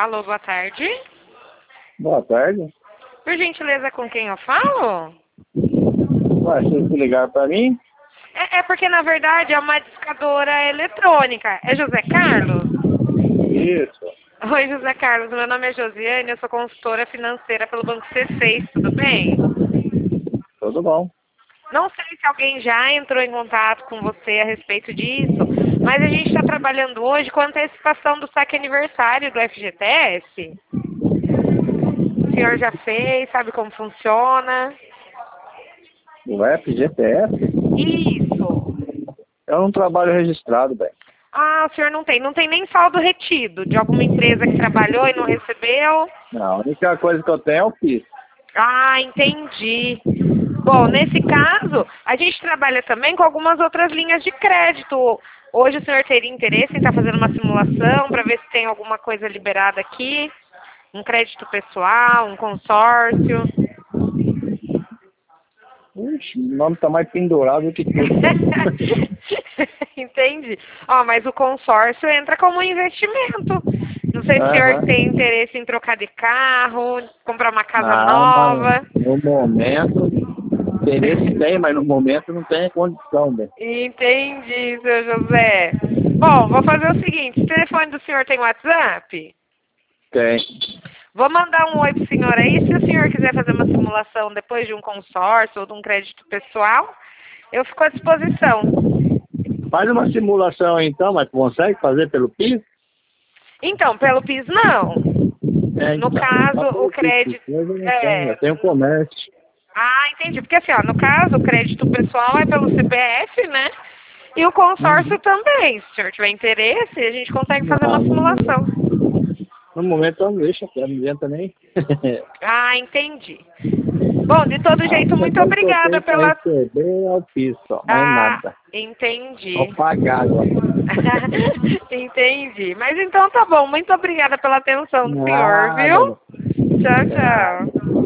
Alô, boa tarde. Boa tarde. Por gentileza, com quem eu falo? Ué, vocês ligaram pra mim? É porque, na verdade, é uma discadora eletrônica. É José Carlos? Isso. Oi, José Carlos. Meu nome é Josiane, eu sou consultora financeira pelo Banco C6, tudo bem? Tudo bom. Não sei se alguém já entrou em contato com você a respeito disso, mas a gente está trabalhando hoje com a antecipação do saque aniversário do FGTS. O senhor já fez, sabe como funciona? O FGTS? Isso. É um trabalho registrado, bem. Ah, o senhor não tem. Não tem nem saldo retido de alguma empresa que trabalhou e não recebeu? Não, a única coisa que eu tenho é o PIS. Ah, entendi. Bom, nesse caso, a gente trabalha também com algumas outras linhas de crédito. Hoje o senhor teria interesse em estar fazendo uma simulação para ver se tem alguma coisa liberada aqui? Um crédito pessoal, um consórcio? Ixi, o nome tá mais pendurado do que tudo. Entendi. Ó, mas o consórcio entra como um investimento. Não sei se o senhor Aham. tem interesse em trocar de carro, comprar uma casa Não, nova. no momento, interesse tem, mas no momento não tem condição, bem. Entendi, seu José. Bom, vou fazer o seguinte, o telefone do senhor tem WhatsApp? Tem. Vou mandar um oi pro senhor aí, se o senhor quiser fazer uma simulação depois de um consórcio ou de um crédito pessoal, eu fico à disposição. Faz uma simulação aí, então, mas consegue fazer pelo PIS? Então, pelo PIS não. É, No então. caso, Só pelo o PIS, crédito... eu não tenho, eu tenho comércio. Ah, entendi. Porque assim, ó, no caso, o crédito pessoal é pelo CPF, né? E o consórcio também. Se o senhor tiver interesse, a gente consegue fazer uma simulação. No momento eu não deixo, não adianta nem. Ah, entendi. Bom, de todo A jeito, única muito coisa que eu obrigada tenho pra pela... receber é o PIS, só, mais Ah, nada. entendi. Só pagar agora. Entendi. Mas então tá bom. Muito obrigada pela atenção do senhor, Nada. viu? Tchau, Nada. tchau.